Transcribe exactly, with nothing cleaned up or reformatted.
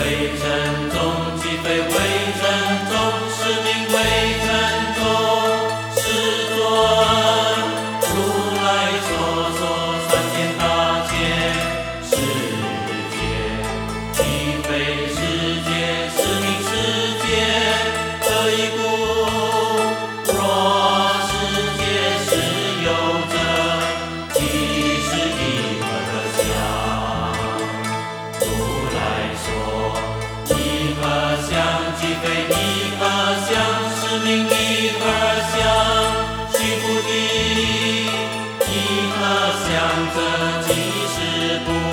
为尘中，既非为尘中，使命为尘中。世尊，如来所说三千大千世界，既非世界，使命世界。何以故？若世界实有者，即是一何相？如来说，一何相，即非一何相，使命一何相。须菩提，一何相者，即是不